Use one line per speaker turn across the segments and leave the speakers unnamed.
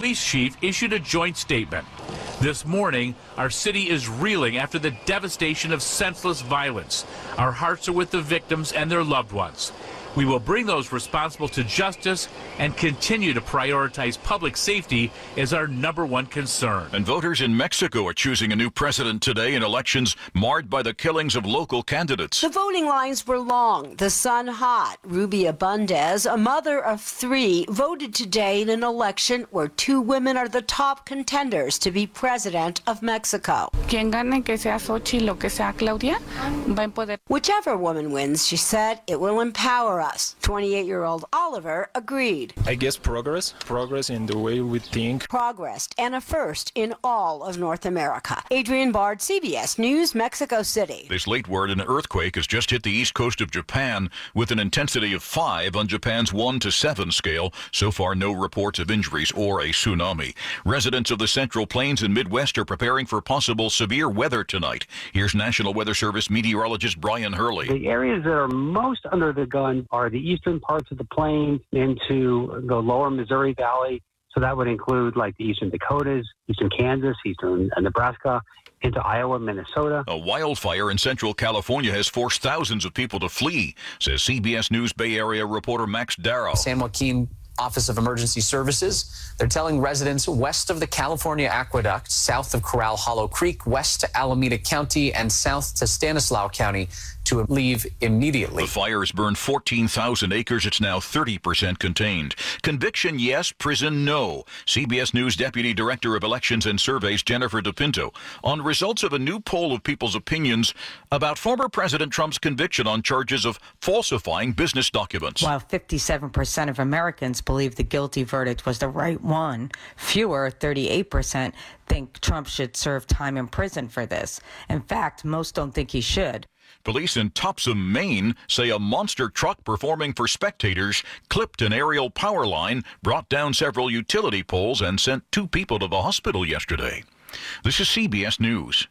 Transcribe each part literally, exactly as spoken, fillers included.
police chief issued a joint statement. This morning, our city is reeling after the devastation of senseless violence. Our hearts are with the victims and their loved ones. We will bring those responsible to justice and continue to prioritize public safety as our number one concern.
And voters in Mexico are choosing a new president today in elections marred by the killings of local candidates.
The voting lines were long, the sun hot. Rubia Bundes, a mother of three, voted today in an election where two women are the top contenders to be president of Mexico.
Quien gane, que sea Xochitl o que sea Claudia, va a poder.
Whichever woman wins, she said, it will empower us. twenty-eight-year-old Oliver agreed.
I guess progress, progress in the way we think.
Progress and a first in all of North America. Adrian Bard, C B S News, Mexico City.
This late word, an earthquake has just hit the east coast of Japan with an intensity of five on Japan's one to seven scale. So far, no reports of injuries or a tsunami. Residents of the Central Plains and Midwest are preparing for possible severe weather tonight. Here's National Weather Service meteorologist Brian Hurley.
The areas that are most under the gun are the eastern parts of the plains into the lower Missouri Valley. So that would include like the eastern Dakotas, eastern Kansas, eastern Nebraska, into Iowa, Minnesota.
A wildfire in central California has forced thousands of people to flee, says C B S News Bay Area reporter Max Darrow.
San Joaquin Office of Emergency Services. They're telling residents west of the California Aqueduct, south of Corral Hollow Creek, west to Alameda County, and south to Stanislaus County to leave immediately.
The fire has burned fourteen thousand acres. It's now thirty percent contained. Conviction, yes. Prison, no. C B S News Deputy Director of Elections and Surveys Jennifer DePinto on results of a new poll of people's opinions about former President Trump's conviction on charges of falsifying business documents.
While fifty-seven percent of Americans believe the guilty verdict was the right one, fewer, thirty-eight percent, think Trump should serve time in prison for this. In fact, most don't think he should.
Police in Topsom, Maine, say a monster truck performing for spectators clipped an aerial power line, brought down several utility poles, and sent two people to the hospital yesterday. This is C B S News.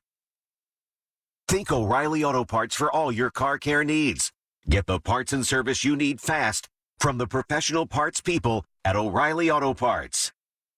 Think O'Reilly Auto Parts for all your car care needs. Get the parts and service you need fast from the professional parts people at O'Reilly Auto Parts.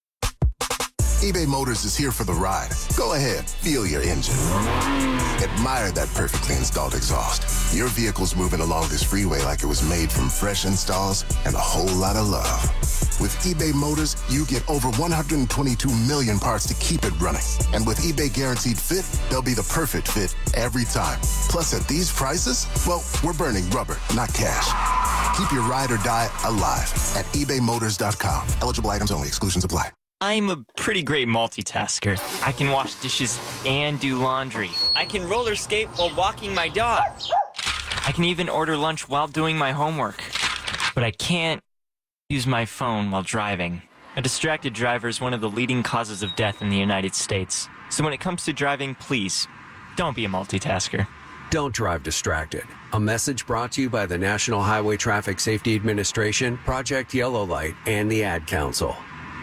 eBay Motors is here for the ride. Go ahead, feel your engine. Admire that perfectly installed exhaust. Your vehicle's moving along this freeway like it was made from fresh installs and a whole lot of love. With eBay Motors, you get over one hundred twenty-two million parts to keep it running. And with eBay Guaranteed Fit, they'll be the perfect fit every time. Plus, at these prices, well, we're burning rubber, not cash. Keep your ride or die alive at ebay motors dot com. Eligible items only. Exclusions apply.
I'm a pretty great multitasker. I can wash dishes and do laundry. I can roller skate while walking my dog. I can even order lunch while doing my homework. But I can't use my phone while driving. A distracted driver is one of the leading causes of death in the United States. So when it comes to driving, please, don't be a multitasker.
Don't drive distracted. A message brought to you by the National Highway Traffic Safety Administration, Project Yellow Light, and the Ad Council.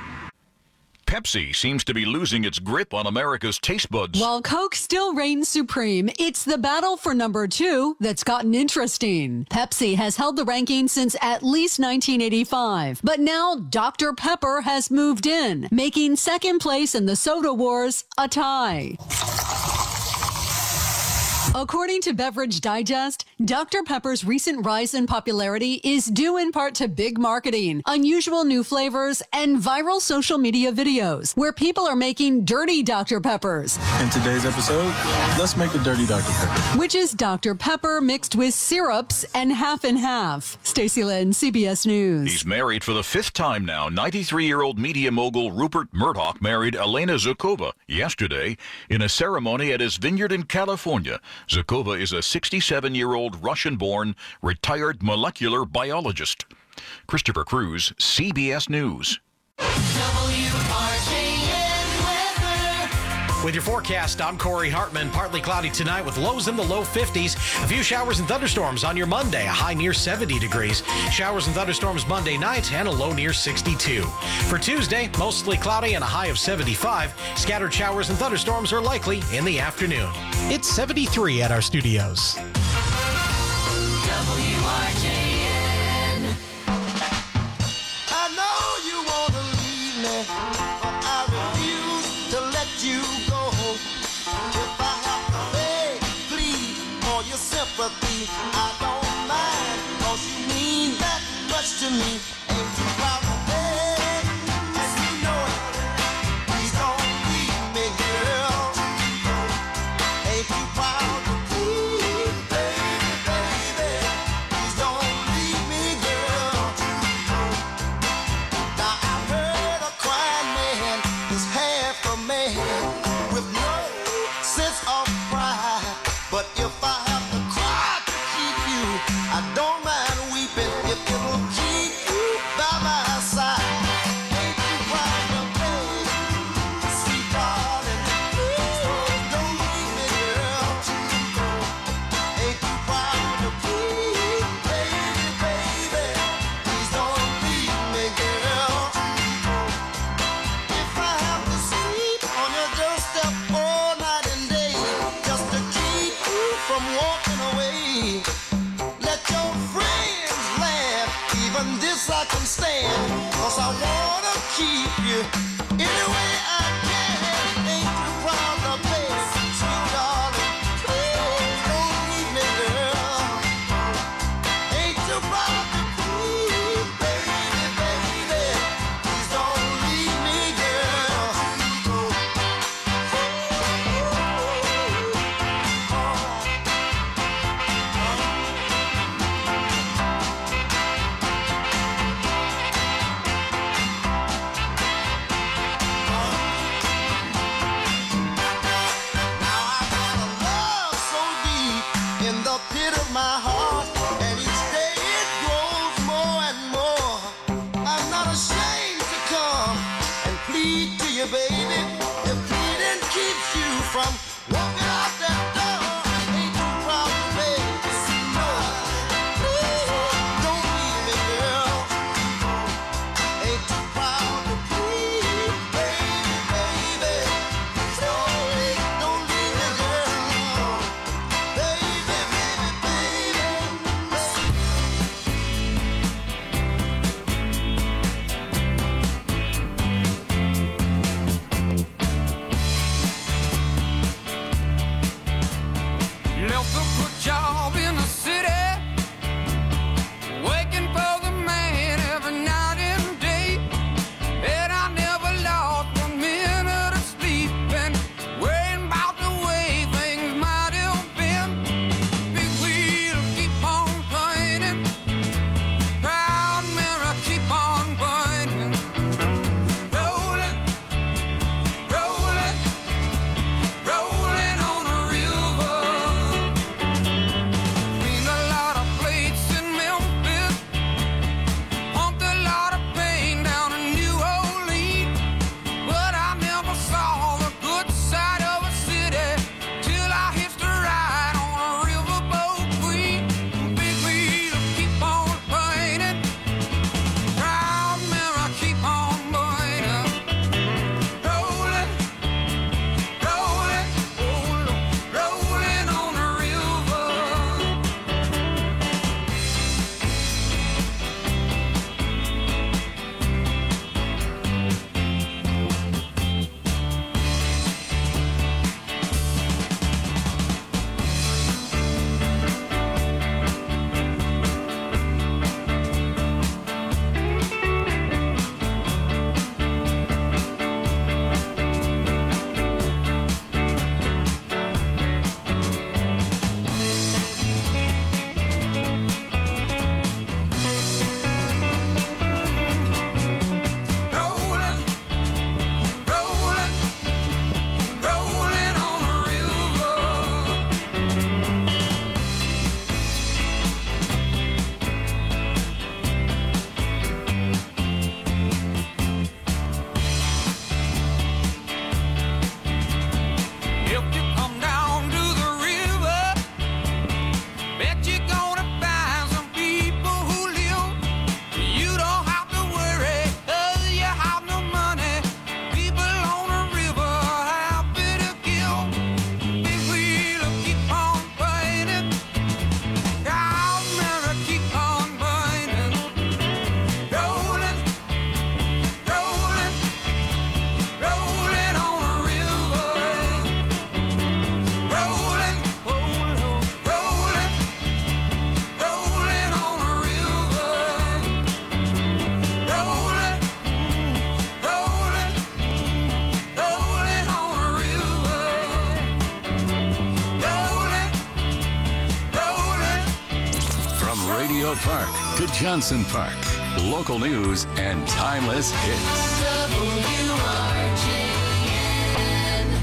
Pepsi seems to be losing its grip on America's taste buds.
While Coke still reigns supreme, it's the battle for number two that's gotten interesting. Pepsi has held the ranking since at least nineteen eighty-five, but now Doctor Pepper has moved in, making second place in the soda wars a tie. According to Beverage Digest, Doctor Pepper's recent rise in popularity is due in part to big marketing, unusual new flavors, and viral social media videos where people are making dirty Doctor Peppers.
In today's episode, let's make a dirty Doctor Pepper,
which is Doctor Pepper mixed with syrups and half and half. Stacey Lynn, C B S News.
He's married for the fifth time now. ninety-three-year-old media mogul Rupert Murdoch married Elena Zukova yesterday in a ceremony at his vineyard in California. Zukova is a sixty-seven-year-old Russian-born retired molecular biologist. Christopher Cruz, C B S News.
With your forecast, I'm Corey Hartman. Partly cloudy tonight with lows in the low fifties. A few showers and thunderstorms on your Monday, a high near seventy degrees. Showers and thunderstorms Monday night and a low near sixty-two. For Tuesday, mostly cloudy and a high of seventy-five. Scattered showers and thunderstorms are likely in the afternoon. It's seventy-three at our studios.
W R J N. I know you want to leave me. I don't mind, 'cause you mean that much to me. Ain't too proud to beg, and you know it. Please don't leave me, girl. Ain't too proud to plead, baby, baby. Please don't leave me, girl. Now I've heard a crying man is half a man with no sense of pride. But if I have to cry to keep you, I don't mind weeping if it'll keep you by my side. Ain't you proud to beg, sweet darling? Please don't leave me, girl. Ain't you proud to plead, baby, baby? Please don't leave me, girl. If I have to sleep on your doorstep all night and day just to keep you from walking away, let your friends laugh, even this I can stand, 'cause I wanna keep you any way I can. Ain't you proud to beg, sweet darling? Please don't leave me, girl. Ain't you proud to plead, baby, baby? Please don't leave me, girl.
Monroe Park to Johnson Park. Local news and timeless hits.
W R J N.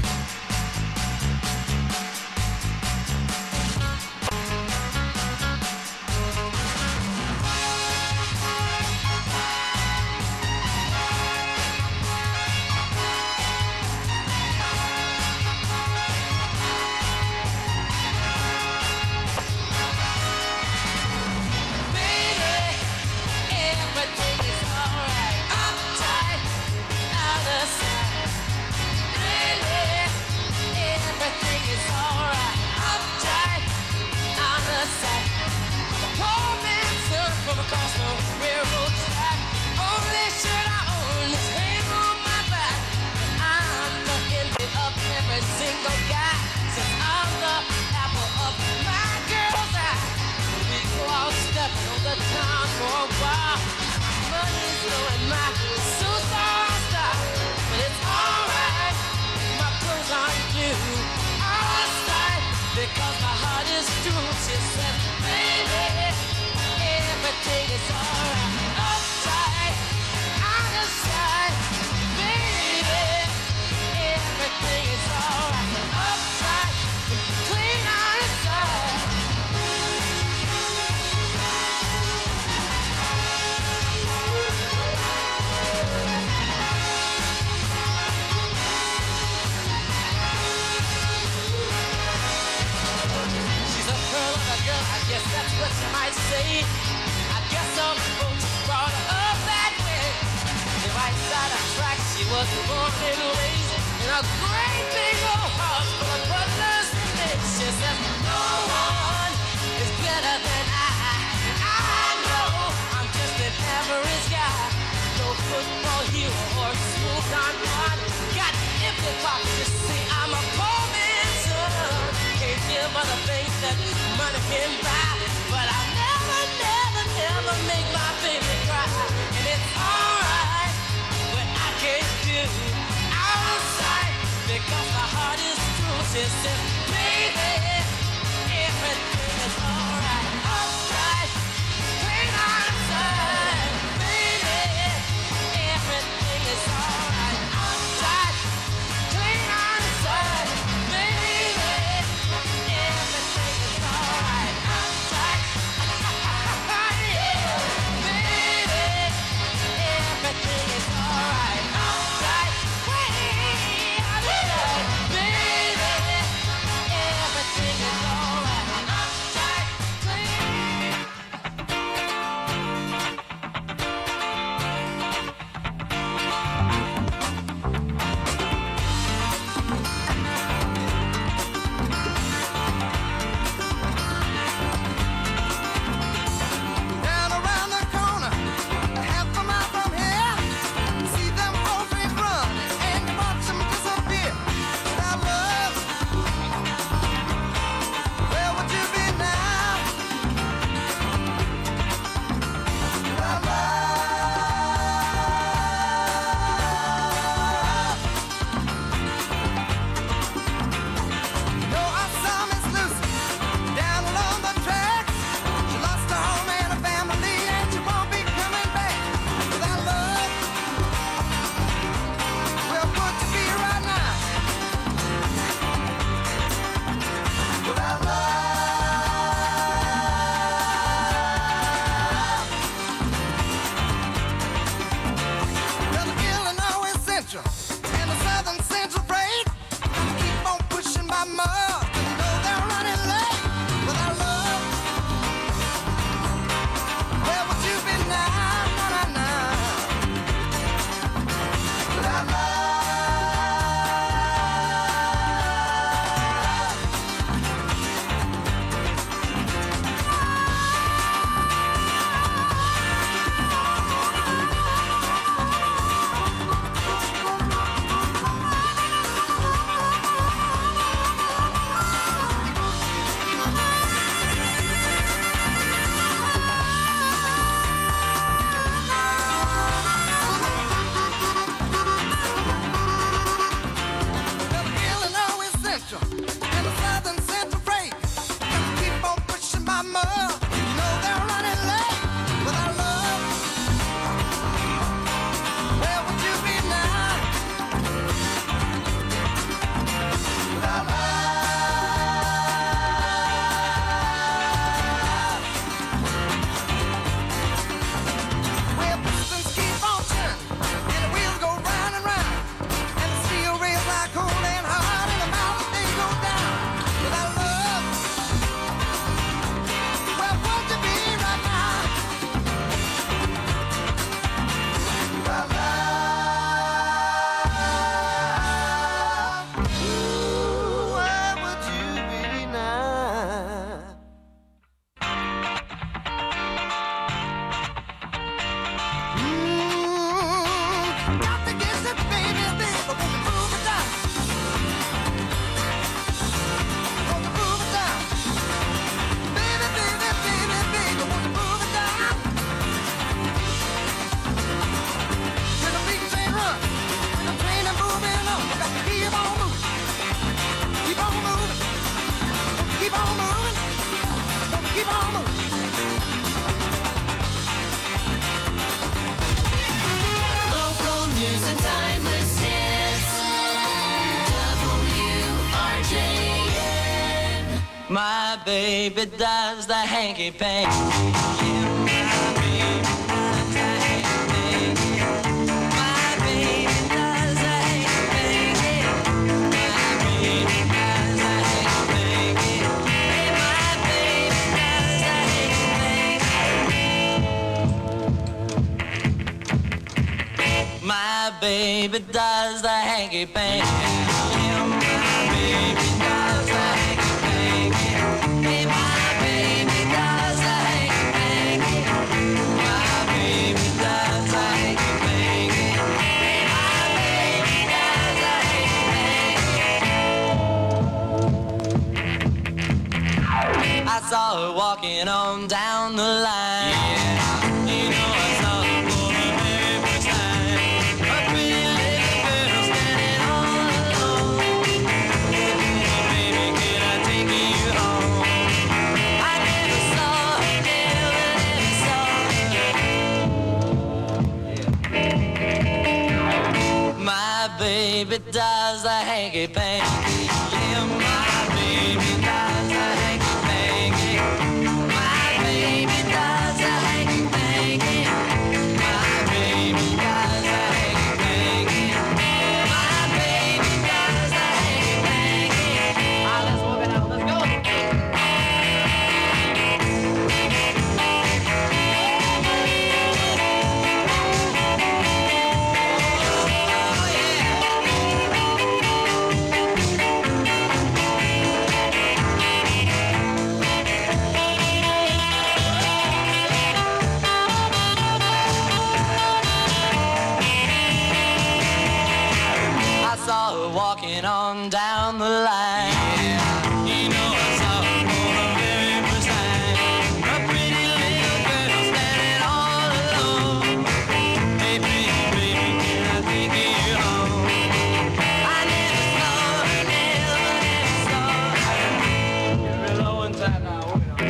Because my heart is true, she said, baby, everything is alright. Upside, out of sight, baby, everything is alright. Upside, clean out of sight. I guess that's what you might say. I guess some folks brought her up that way. The right side of track, she was born and raised in a great big old house full of brothers and mates. She says, no one is better than I. I know I'm just an average guy. No football hero or smooth on one. Got empty pockets, you see, I'm a poor man's son. Can't give other things that money can buy, but I'll never, never, never make my baby cry. And it's alright what I can't do outside, because my heart is true. She says, baby, everything is alright. Outside, clean outside, baby, everything is alright. Outside, clean outside, baby, everything is alright. Outside, yeah, baby, everything is alright. Outside, way outside, baby, everything is alright. Outside,
Down around the corner, half a mile from here, see them old trains run and you watch them disappear. Without love, where would you be now? Without love, you know our son is loose down along the tracks. She lost her home and her family, and she won't be coming back. Without love, where would you be right now? Without love, well, the Illinois Central and the Southern Central freight keep on pushing by mud. You know they're running late. Without love, where would you be now? Na, na, na. Without love,
My baby does the hanky panky. Yeah, my baby does the hanky panky. My baby does the hanky panky. My baby does the hanky panky. Hey, my baby does the hanky panky. My baby does the hanky panky. Yeah, my baby does the hanky panky. Hey, my baby does the hanky panky. My baby does the hanky panky. Hey, my baby does the hanky panky. I saw her walking on down the line. Yeah, you know I saw her for the very first time. A pretty little girl standing all alone. Baby, baby, can I take you home? I never saw her, never, never saw her. My baby does the hanky panky. Yeah, my baby does the hanky panky. My baby does the hanky panky. My baby does the hanky panky. My baby does the hanky panky. Ah, let's move it out. Let's go. I saw her walking on down the line. Yeah, you know I saw her for the very first time. A pretty little girl standing all alone. Hey, baby, baby, can I take you home? I never saw her, never, never saw her. Get real low inside now.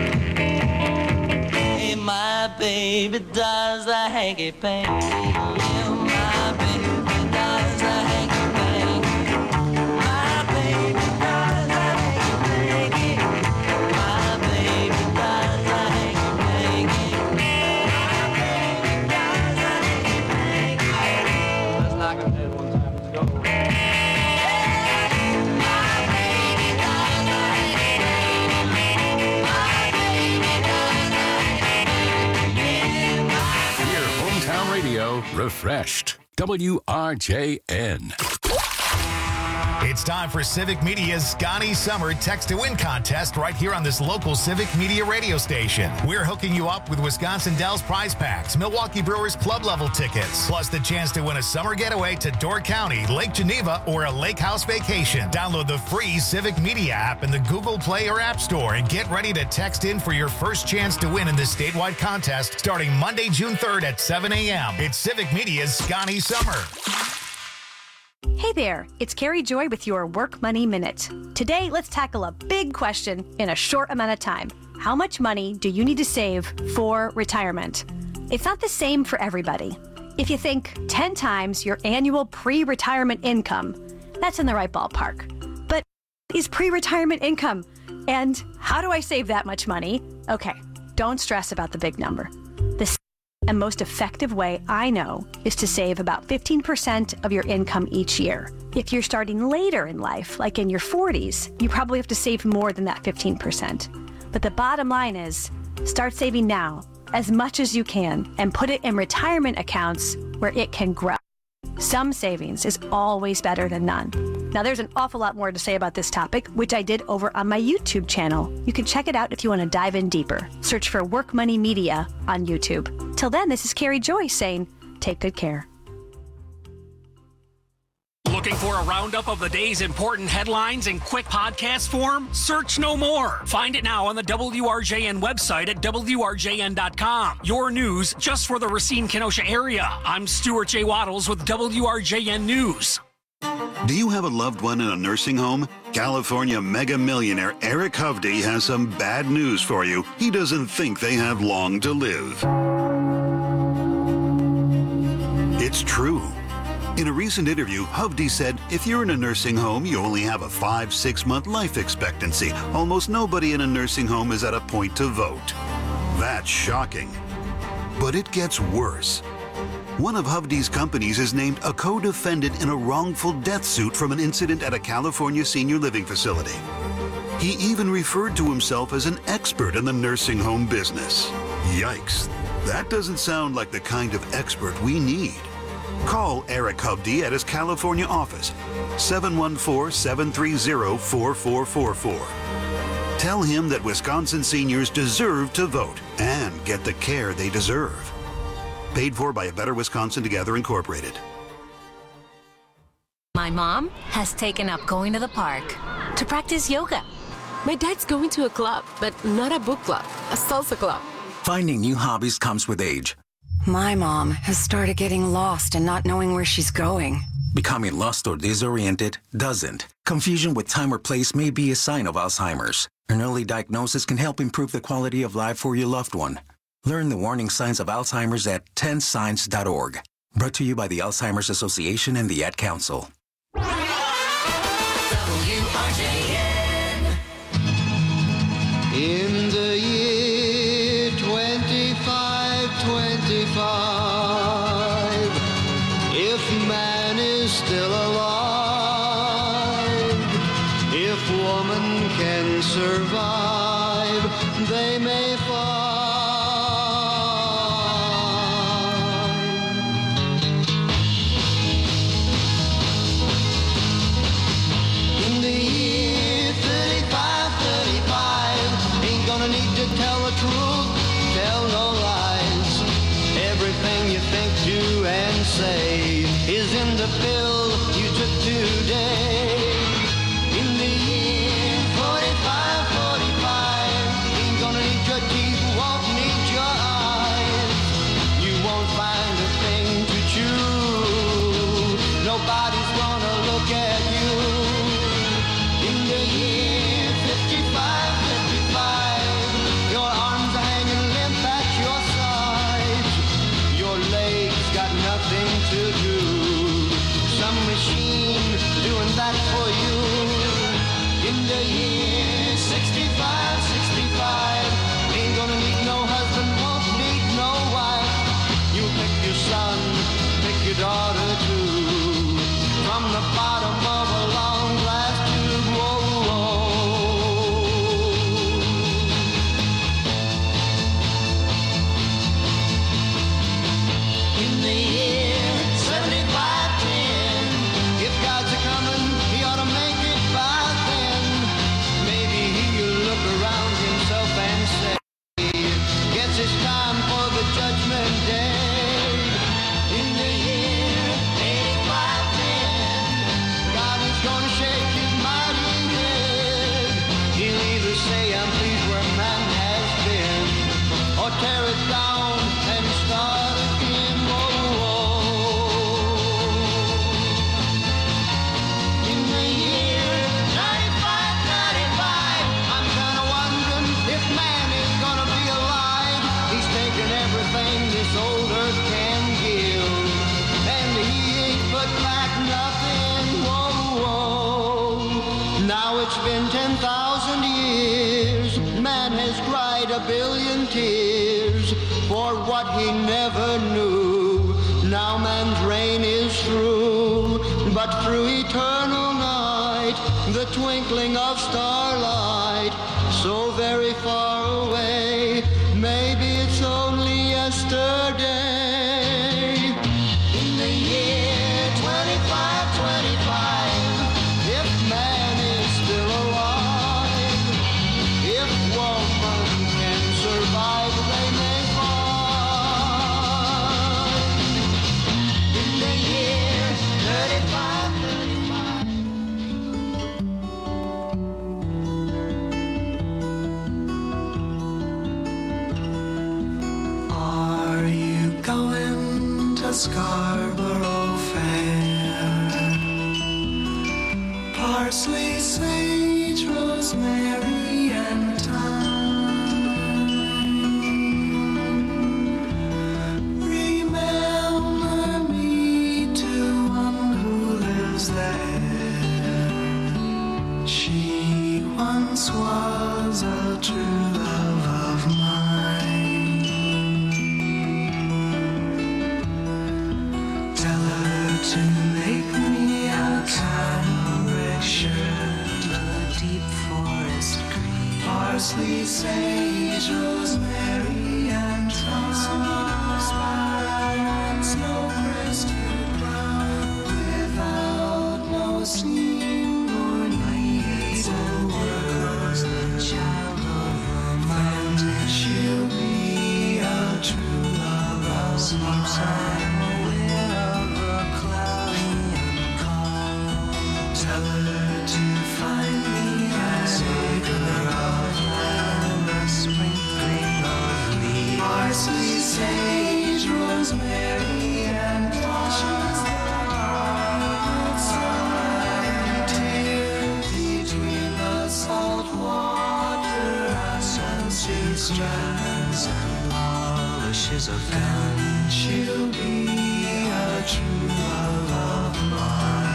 Hey, my baby does the hanky panky. Yeah, my baby does the hanky panky. My baby does the hanky panky. My baby does the hanky panky. My baby does the hanky panky. Let's knock him dead one time. Let's go. My baby does the hanky panky. My baby does the hanky panky.
Hear hometown radio refreshed. W R J N.
It's time for Civic Media's Scotty Summer Text to Win contest right here on this local Civic Media radio station. We're hooking you up with Wisconsin Dells prize packs, Milwaukee Brewers club level tickets, plus the chance to win a summer getaway to Door County, Lake Geneva, or a lake house vacation. Download the free Civic Media app in the Google Play or App Store and get ready to text in for your first chance to win in this statewide contest starting Monday, June third at seven a.m. It's Civic Media's Scotty Summer.
Hey there, it's Carrie Joy with your Work Money Minute. Today, let's tackle a big question in a short amount of time. How much money do you need to save for retirement? It's not the same for everybody. If you think ten times your annual pre-retirement income, that's in the right ballpark. But is pre-retirement income? And how do I save that much money? Okay, don't stress about the big number. The and most effective way I know is to save about fifteen percent of your income each year. If you're starting later in life, like in your forties, you probably have to save more than that fifteen percent. But the bottom line is, start saving now, as much as you can, and put it in retirement accounts where it can grow. Some savings is always better than none. Now, there's an awful lot more to say about this topic, which I did over on my YouTube channel. You can check it out if you want to dive in deeper. Search for Work Money Media on YouTube. Till then, this is Carrie Joy saying, take good care.
Looking for a roundup of the day's important headlines in quick podcast form? Search no more. Find it now on the W R J N website at W R J N dot com. Your news just for the Racine-Kenosha area. I'm Stuart J. Waddles with W R J N News.
Do you have a loved one in a nursing home? California mega millionaire Eric Hovde has some bad news for you. He doesn't think they have long to live. It's true. In a recent interview, Hovde said, if you're in a nursing home, you only have a five, six month life expectancy. Almost nobody in a nursing home is at a point to vote. That's shocking. But it gets worse. One of Hovde's companies is named a co-defendant in a wrongful death suit from an incident at a California senior living facility. He even referred to himself as an expert in the nursing home business. Yikes. That doesn't sound like the kind of expert we need. Call Eric Hovde at his California office, seven one four, seven three zero, four four four four. Tell him that Wisconsin seniors deserve to vote and get the care they deserve. Paid for by A Better Wisconsin Together Incorporated.
My mom has taken up going to the park to practice yoga.
My dad's going to a club, but not a book club, a salsa club.
Finding new hobbies comes with age.
My mom has started getting lost and not knowing where she's going.
Becoming lost or disoriented doesn't. Confusion with time or place may be a sign of Alzheimer's. An early diagnosis can help improve the quality of life for your loved one. Learn the warning signs of Alzheimer's at ten signs dot org. Brought to you by the Alzheimer's Association and the Ad Council.
W R J N. In the year twenty-five twenty-five, if man is still alive, if woman can survive, they may find. In the year thirty-five thirty-five, ain't gonna need to tell the truth, tell no lies. Everything you think, do, and say is in the pill you took today. In the year forty-five forty-five, ain't gonna need your teeth, won't need your eyes. You won't find a thing to chew, nobody's gonna look at you. In the year fifty-five fifty-five, your arms are hanging limp at your sides. Your legs got nothing to do, some machine doing that for you. In the year sixty-five sixty-five, ain't gonna need no husband, won't need no wife. You pick your son, pick your daughter too, from the bottom of a long glass tube. Whoa, whoa. In the year seventy-five ten, if God's a coming, he ought to make it by then. Maybe he'll look around himself and say, guess it's time for the judgment day. In the year eighty-five ten, God is gonna shake his mighty head. He'll either say, I'm pleased where man has been, or tear it down and start again. Whoa, whoa. In the year ninety-five ninety-five, I'm kinda wondering if man is gonna be alive. He's taken everything this old earth can give, and he ain't put back nothing. Whoa, whoa. Now it's been ten thousand years, man has cried a billion tears for what he never knew. Now man's reign is through, but through eternal night, the twinkling of starlight, so very far away, maybe it's only yesterday. In the year twenty-five twenty-five, if man is still alive, if woman can survive, they may find. In the year thirty-five thirty-five. Are you going to Scarborough Fair? Parsley, sage, rosemary, and thyme. Remember me to a is there. She once was a true love of mine. Tell her to make me a cambric shirt, a deep forest green, parsley, sage, rosemary, and thyme, snow crested brown, without no seam or need a word, child of romance, she'll be a true love of mine. Tell her to find me an acre of land, a sprinkling of leaves, parsley, sage, rosemary, and thyme. Between the salt water, sunny strands, and polishes of gun, she'll be a true love of mine.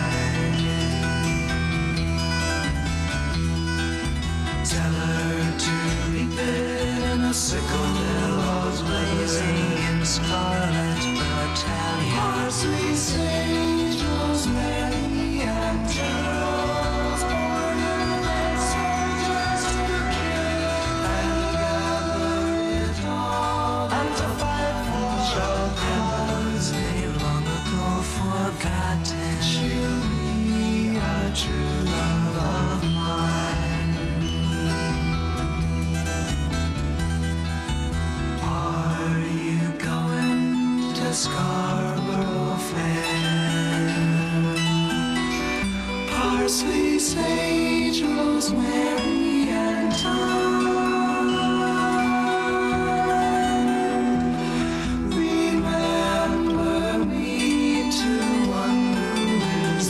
Tell her to reap in a sickle, billows blazing in scarlet battalion, parsley, sage, rosemary, and geraniums, ornament soldiers to kill, and gather it all unto five shall cause they long ago forgotten. She'll be a true love of mine. Scarborough Fair, parsley, sage, rosemary, and thyme. Remember me to one who lives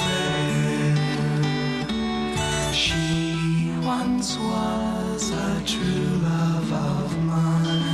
there. She once was a true love of mine.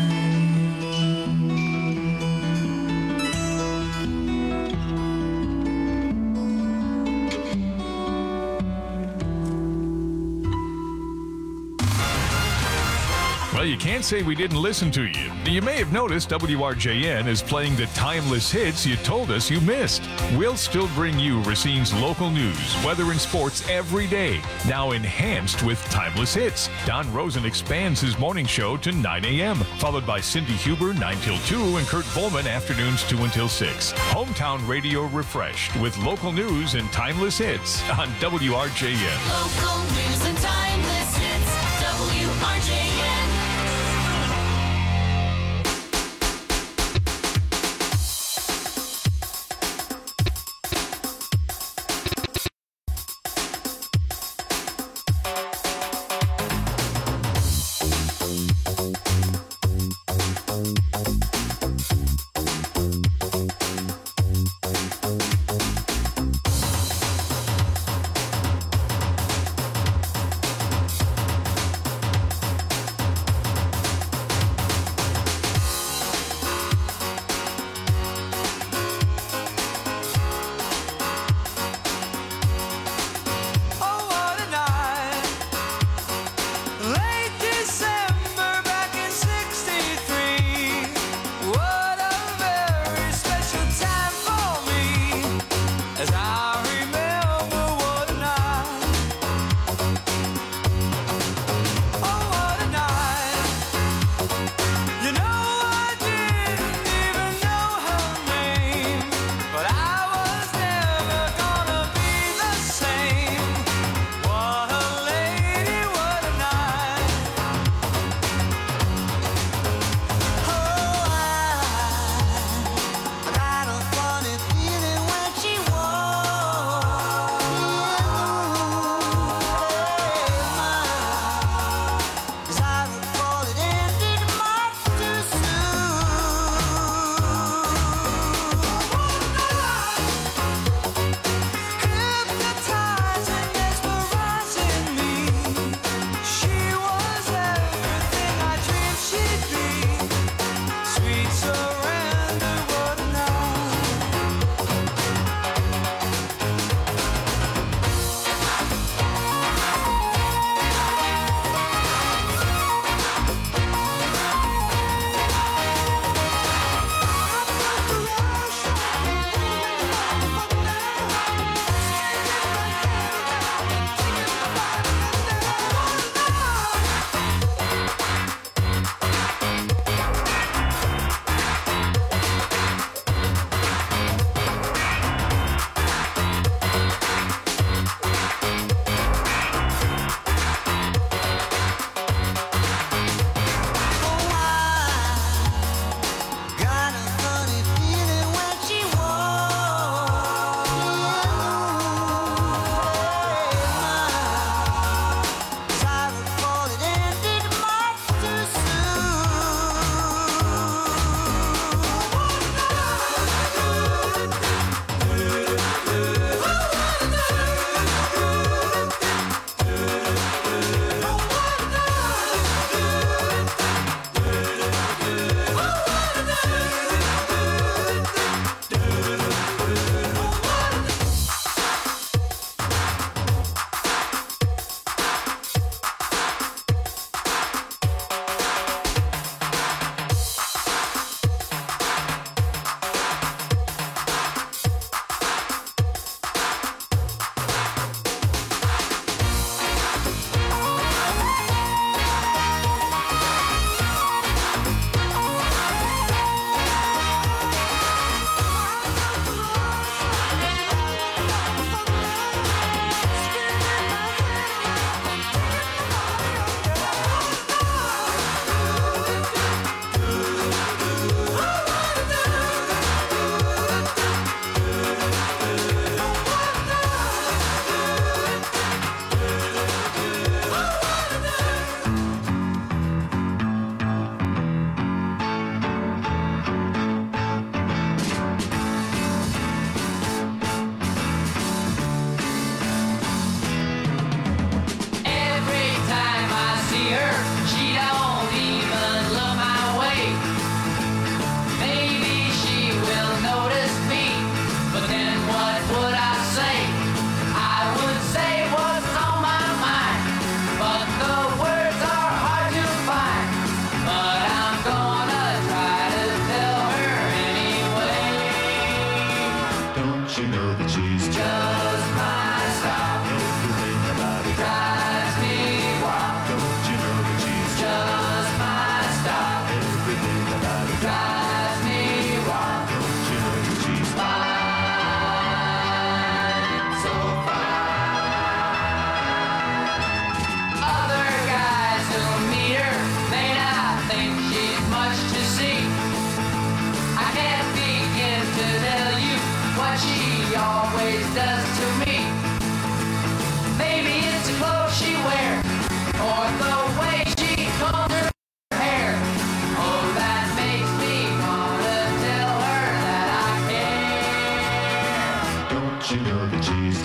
Well, you can't say we didn't listen to you. You may have noticed W R J N is playing the timeless hits you told us you missed. We'll still bring you Racine's local news, weather, and sports every day, now enhanced with timeless hits. Don Rosen expands his morning show to nine a.m., followed by Cindy Huber nine till two and Kurt Volman afternoons two until six. Hometown radio refreshed with local news and timeless hits on W R J N.
Local news and timeless hits, W R J N.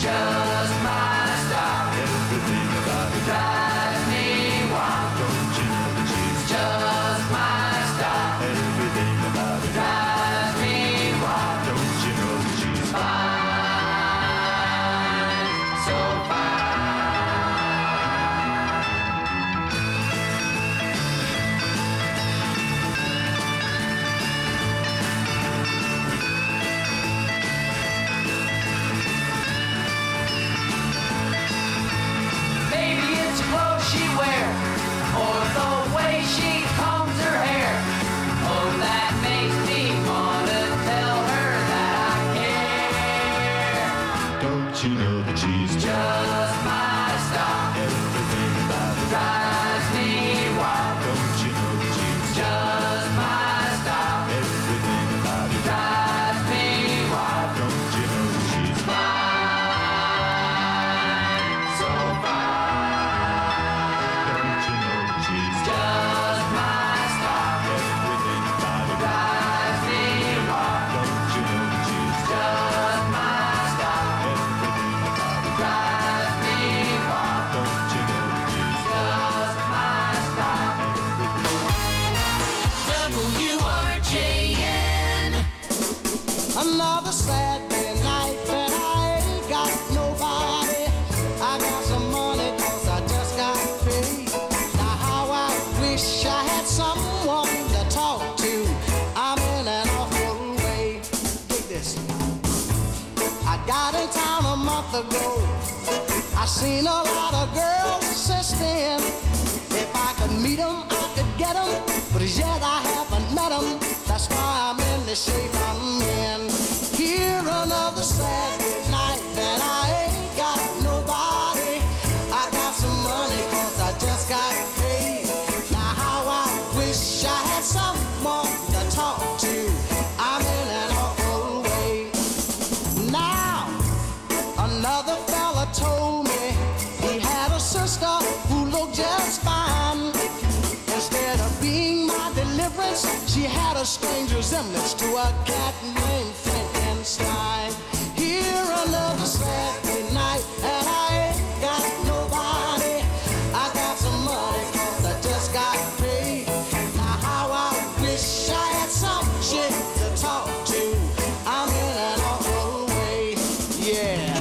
just my style. Everything about it drives me wild. Don't you know that she's just my style? Everything about it drives me wild. Don't you know that she's fine, so you know that she's just my style. Everything about it drives me wild. Don't you know that she's just my style? Everything about it drives me wild. Don't you know that she's fine, so fine. Don't you know that she's just my style? Everything about it drives me wild. Don't you know that she's just my
another Saturday night that I ain't got nobody. I got some money cause I just got paid. Now how I wish I had someone to talk to. I'm in an awful way. Take this. I got in town a month ago. I seen a lot of girls since then. If I could meet them, I could get them. But as yet I haven't met them. That's why I'm in the shape I'm in. Here another Saturday night and I ain't got nobody. I got some money cause I just got paid. Now how I wish I had someone to talk to. I'm in an awful way. Now another fella told me he had a sister who looked just fine. Instead of being my deliverance, she had a strange resemblance to a cat named Frankenstein. Here another Saturday night and I ain't got nobody. I got some money cause I just got paid. Now how I wish I had some shit to talk to. I'm in an awful way, yeah.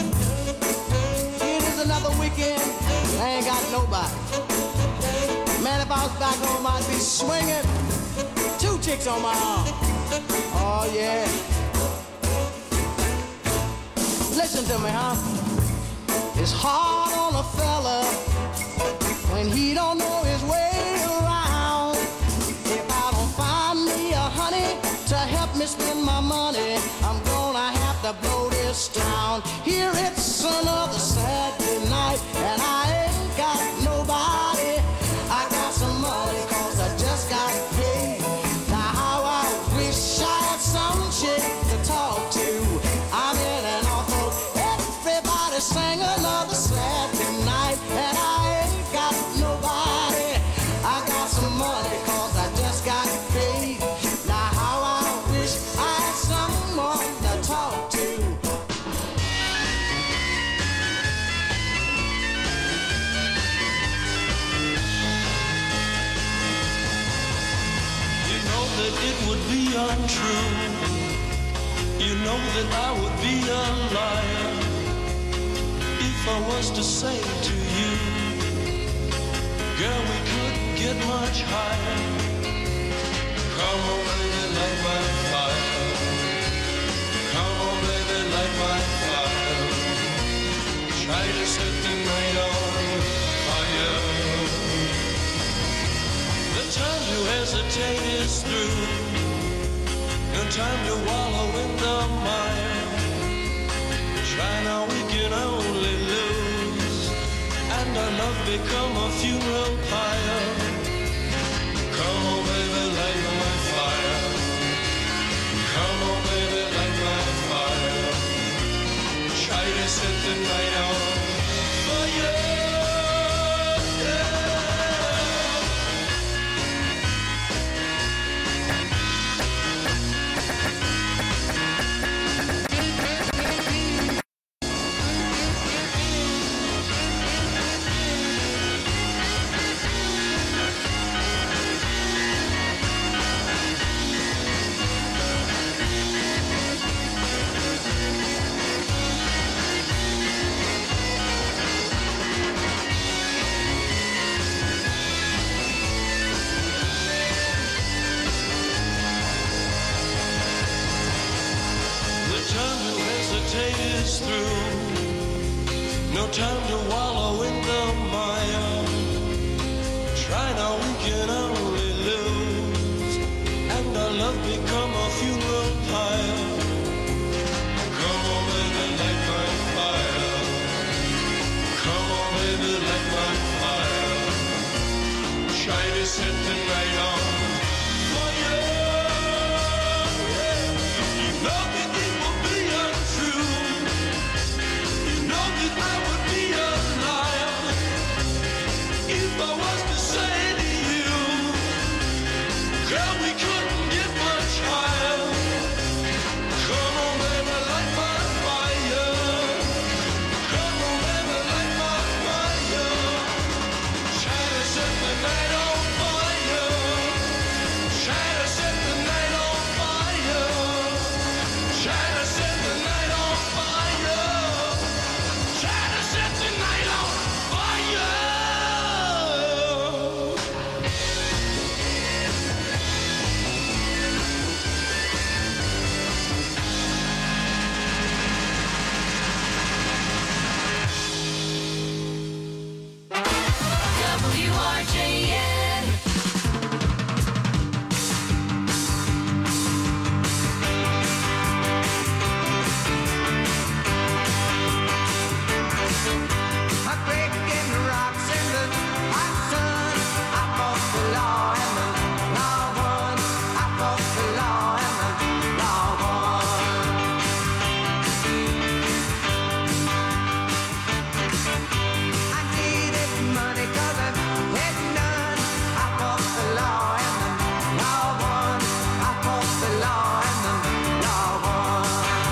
It is another weekend, I ain't got nobody. Man, if I was back home, I'd be swinging. Two chicks on my arm. Oh, yeah. Listen to me, huh? It's hard on a fella when he don't know his way around. If I don't find me a honey to help me spend my money, I'm gonna have to blow this town. Here it's another Saturday night and I ain't got nobody. I got some money cause I just got paid. Now how I wish I had some chick to talk to. I'm in an awful. Everybody sang another Saturday night and I ain't got nobody. I got some money cause I just got paid. Now how I wish I had someone to talk to.
That it would be untrue. You know that I would be a liar if I was to say to you, girl, we couldn't get much higher. Come on, baby, light my fire. Come on, baby, light my fire. Try to set the night on fire. The time to hesitate is through. No time to wallow in the mire. Try now, we can only lose. And our love become a funeral pyre. Come on, baby, light my fire. Come on, baby, light my fire. Try to set the night on fire. through. No time to wallow in the mire. Try now, we can only lose. And our love become a funeral pyre. Come on, baby, light my fire. Come on, baby, light my fire. Try to set the night on fire. You know that it will be untrue. You know that I would be a liar if I was to say to you, girl, we couldn't get much higher. Come on, baby, light my fire. Come on, baby, light my fire. Try to set the night on fire. Try to set the night on fire. Try to set the night on fire. Try to set the night on fire.
W R J N.
I'm breaking rocks in the hot sun. I fought the law and the law won. I fought the law and the law won. I needed money 'cause I had none. I fought the law and the law won. I fought the law and the law won.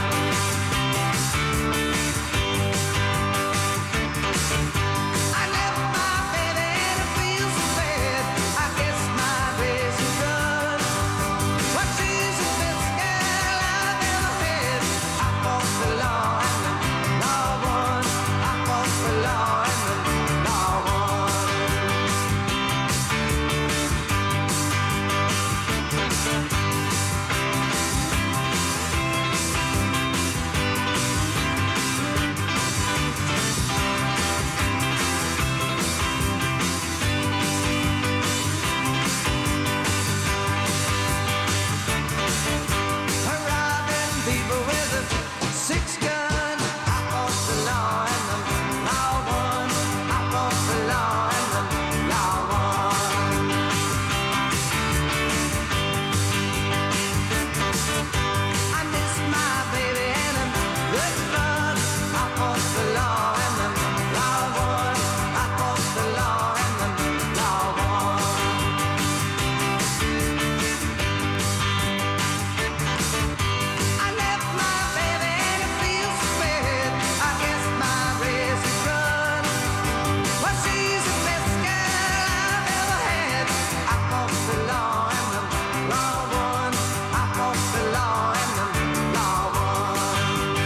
I left my baby and it feels so bad. I guess my race is done. But she's the best girl I've ever had. I fought the law and the law won. I fought the law and the law won. Robbing people with a six gun. I fought the law and the law won. I fought the law and the law won. I miss my baby and I'm good fun. I fought the law and the law won. I fought the law and the law won. I left my baby and it feels so bad. I guess my race is run. But she's the best girl I've ever had. I fought the law and the law won. I fought the law and the law won.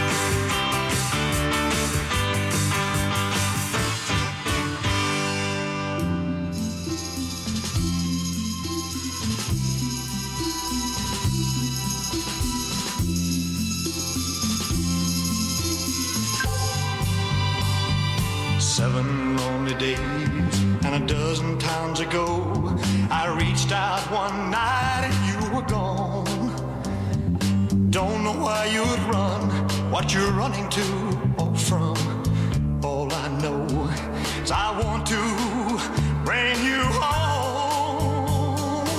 Seven lonely days and a dozen times ago, I reached out one night and you were gone. Don't know why you'd run, what you're running to or from. All I know is I want to bring you home.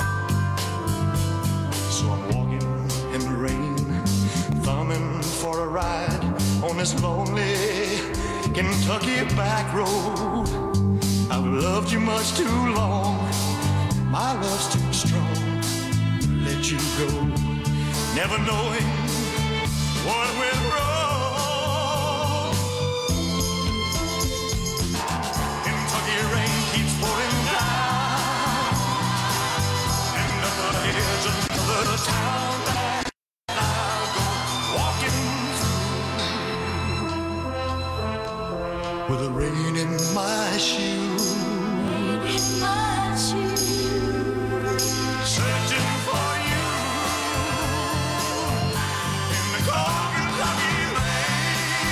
So I'm walking in the rain, thumbing for a ride on this lonely Kentucky back road. I've loved you much too long. My love's too strong to let you go. Never knowing what went wrong. Kentucky rain keeps pouring down, and another is another town that I'll go walking through with the rain in my shoes. Searching for you in the cold Kentucky rain.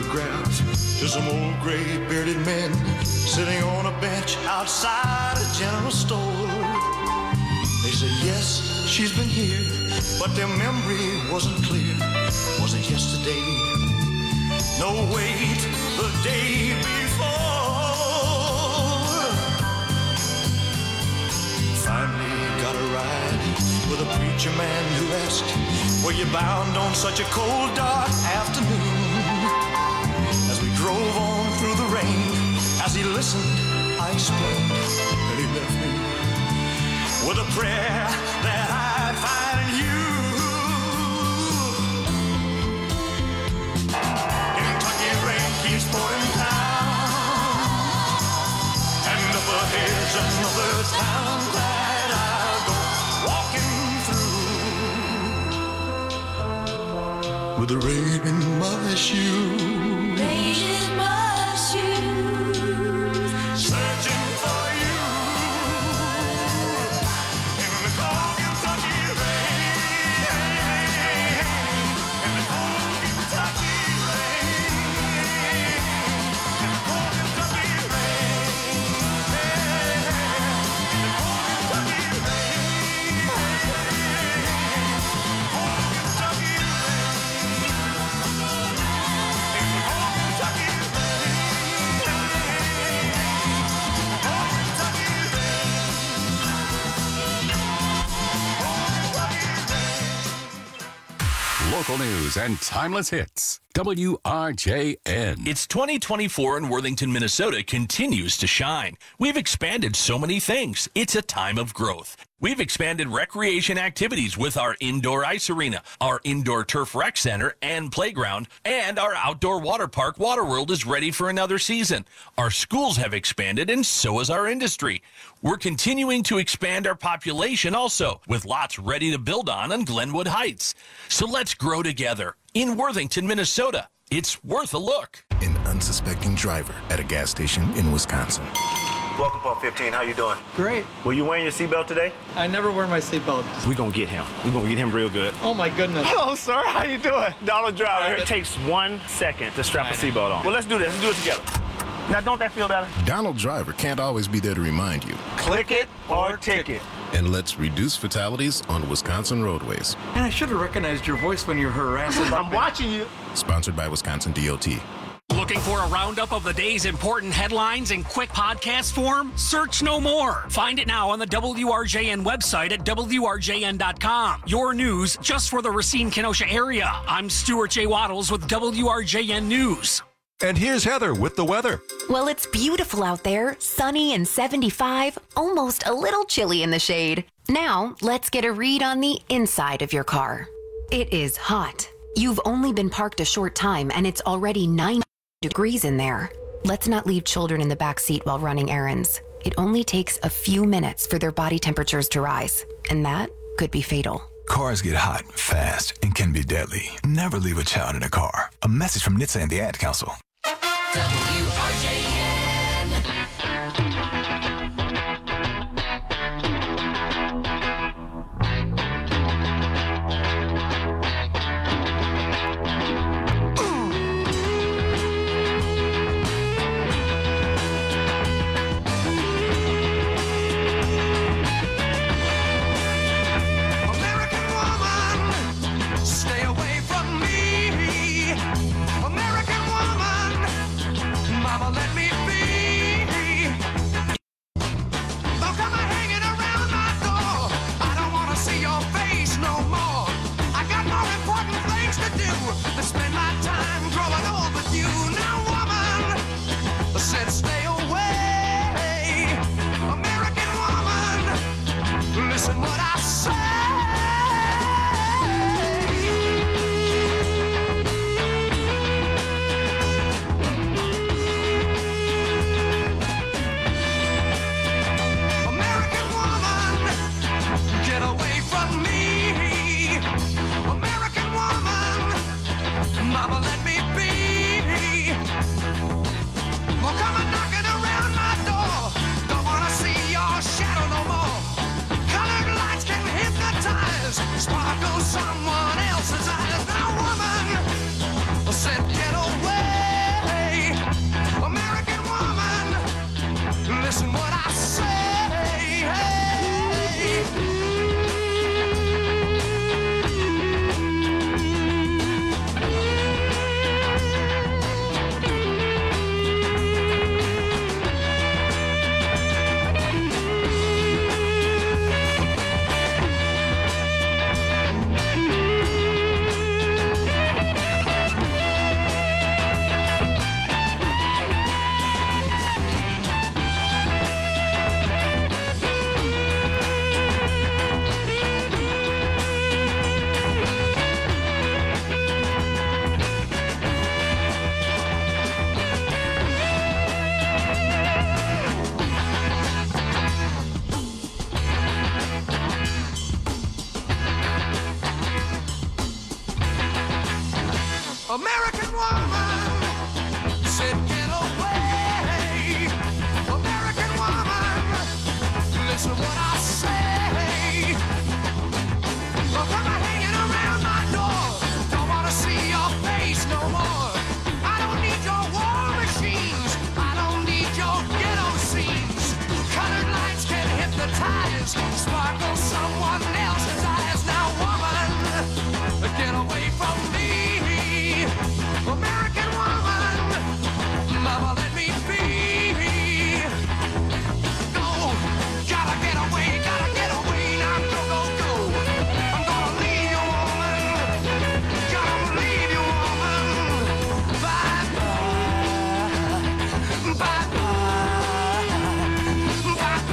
photographs to some old gray bearded men sitting on a bench outside a general store. They said, yes, she's been here, but their memory wasn't clear. Was it yesterday? No, wait, the day before. Finally got a ride with a preacher man who asked, were you bound on such a cold, dark afternoon? As we drove on through the rain, as he listened, I explained that he left me with a prayer that I'd find you. Kentucky rain keeps pouring down, and up ahead's another town that I'll go walking through with the rain in my shoes. Rain in my shoes, searching for you in the cold Kentucky rain, in the cold Kentucky rain, in the cold Kentucky rain, in the cold Kentucky rain, cold Kentucky
Local news and timeless hits. W R J N.
It's twenty twenty-four and Worthington, Minnesota continues to shine. We've expanded so many things. It's a time of growth. We've expanded recreation activities with our indoor ice arena, our indoor turf rec center and playground, and our outdoor water park, Waterworld, is ready for another season. Our schools have expanded, and so has our industry. We're continuing to expand our population also, with lots ready to build on on Glenwood Heights. So let's grow together. In Worthington, Minnesota, it's worth a look.
An unsuspecting driver at a gas station in Wisconsin.
Welcome, Pump fifteen. How you doing?
Great.
Were you wearing your seatbelt today?
I never wear my seatbelt.
We're gonna get him. We're gonna get him real good.
Oh my goodness.
Hello, sir. How you doing? Donald Driver. It takes one second to strap a seatbelt on. Well, let's do this. Let's do it together. Now, don't that feel better?
Donald Driver can't always be there to remind you.
Click it or ticket.
And let's reduce fatalities on Wisconsin roadways.
And I should have recognized your voice when you're harassing.
I'm watching you.
Sponsored by Wisconsin D O T.
Looking for a roundup of the day's important headlines in quick podcast form? Search no more. Find it now on the W R J N website at W R J N dot com. Your news just for the Racine-Kenosha area. I'm Stuart J. Waddles with W R J N News.
And here's Heather with the weather.
Well, it's beautiful out there, sunny and seventy-five, almost a little chilly in the shade. Now, let's get a read on the inside of your car. It is hot. You've only been parked a short time and it's already ninety degrees in there. Let's not leave children in the back seat while running errands. It only takes a few minutes for their body temperatures to rise, and that could be fatal.
Cars get hot, fast, and can be deadly. Never leave a child in a car. A message from N H T S A and the Ad Council.
W R J N.
American woman, stay away from me. American woman, Listen what I say. American woman said, get away. American woman, listen what I say. Well, come on hanging around my door. Don't want to see your face no more. I don't need your war machines. I don't need your ghetto scenes. Colored lights can hypnotize, sparkle someone else's eyes. Now, woman, get away from me. American woman, mama, let me be. Go, gotta get away, gotta get away. Now go, go, go. I'm gonna leave you, woman. Gonna leave you, woman. Bye, bye, bye, bye, bye,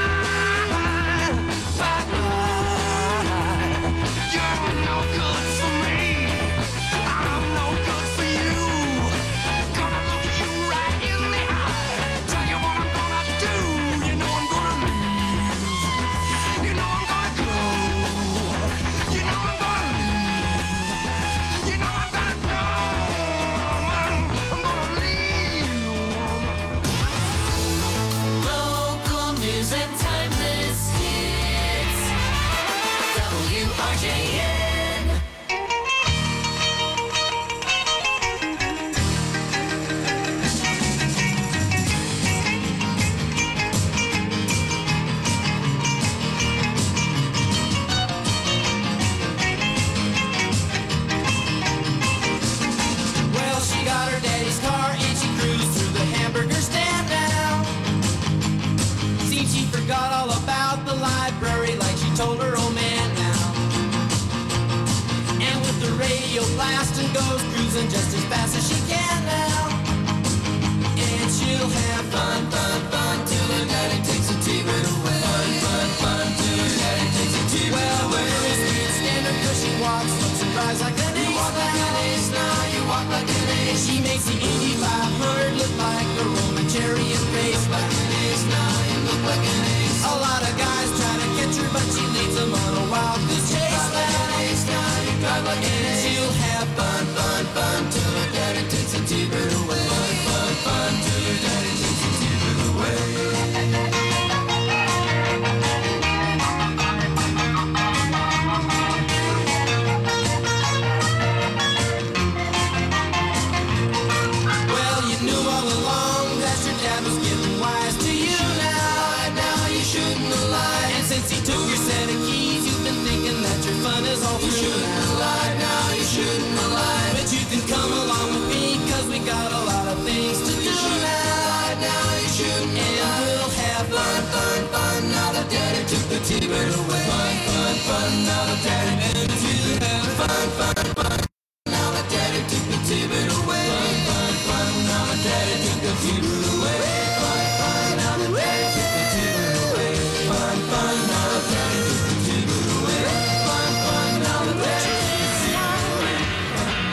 bye, bye. You're no good for me. I'm no good for you. Gonna look you right in the eye. Tell you what I'm gonna do. You know I'm gonna leave. You know I'm gonna go. You know I'm gonna leave. You know I'm gonna go. I'm gonna leave.
Local news and timeless hits. W R J N.
Well, she got her daddy's car and she cruised through the hamburger stand now. Seems she forgot all about the library like she told her old man now. And with the radio blasting goes cruising just as fast as she can now. And she'll have fun, fun, fun till her daddy takes a T-bird away. Fun, fun, fun till her daddy takes a T-bird well, away. Well, the girl can't stand her 'cause she walks, looks and drives like an ace. You walk like an ace now, you walk like an ace. She makes the eighty-five hundred look like a Roman chariot race. Look like an ace now, you look like an ace. A lot of guys try to catch her, but she leads them on a wild goose chase. You drive like an ace now, you drive like an ace. She'll have fun, fun, fun till her daddy takes a T-bird away. Fun, fun, fun till her daddy takes a T-bird away. Well, you knew all along that your dad was getting wise to you now. Right now you shouldn't have lied. And since he took your set of keys, you've been thinking that your fun is all through. You shouldn't have lied now, you shouldn't have lied. But you can come along with me, 'cause we got a lot of things to do now. Right now you shouldn't have lied. And we'll have fun, fun, fun. Now that daddy took the T-bird away. Fun, fun, fun. Now that daddy took the T-bird away. Fun, fun, fun. Now that daddy took the T-bird away. Fun, fun, fun. Now that daddy took the T-bird away. Fun, fun. Now that daddy took the T-bird away. Fun, fun. Now that daddy took the T-bird away. Fun, fun. Now that daddy took the T-bird away.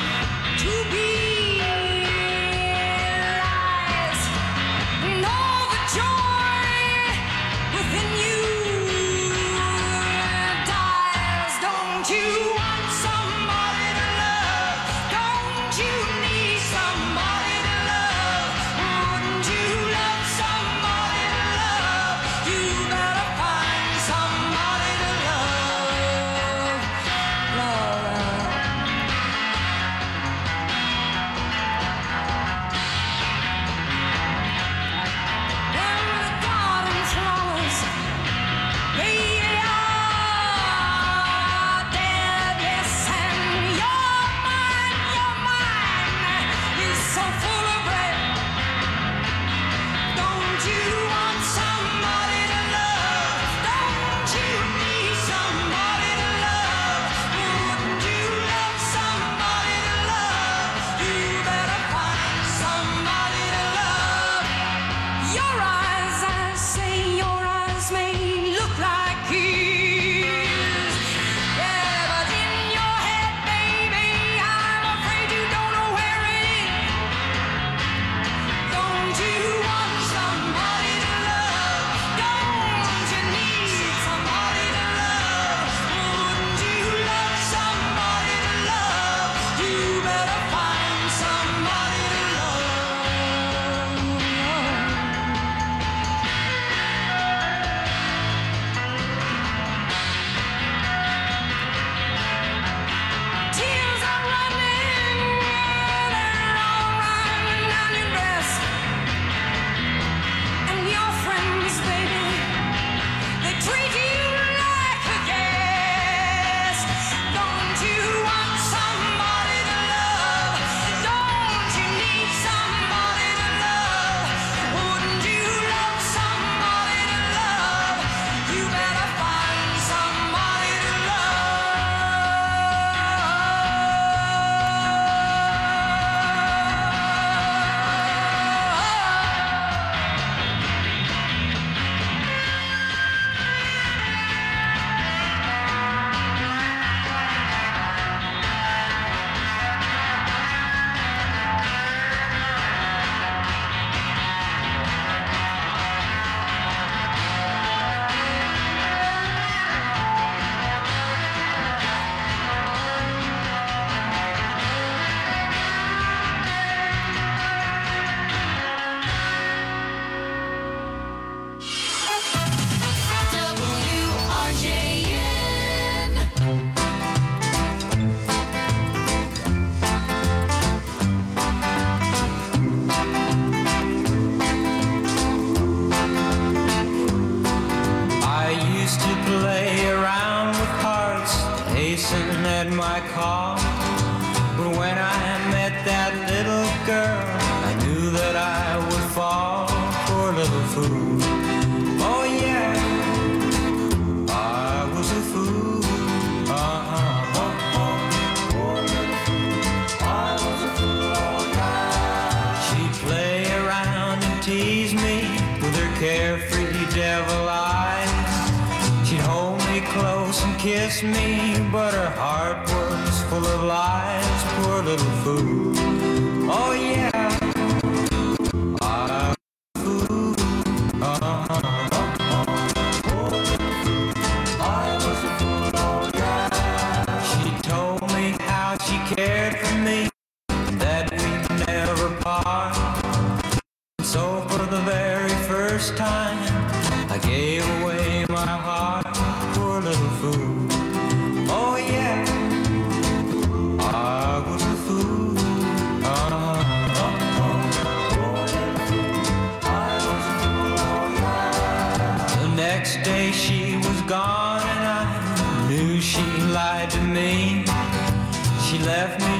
call. But when I met that little girl, I knew that I would fall for a little fool. Oh yeah, I was a fool. Uh-huh. I was a fool, oh yeah. She'd play around and tease me with her carefree devil eyes. She'd hold me close and kiss me, but her heart was full of lies. Poor little fool. Oh yeah, I was a fool. Uh-huh. I was a fool, oh yeah. She told me how she cared for me, that we'd never part. So for the very first time, I gave away my heart. Poor little fool. Oh yeah, I was a fool. Uh-huh. I was a fool, oh yeah. The next day she was gone and I knew she lied to me. She left me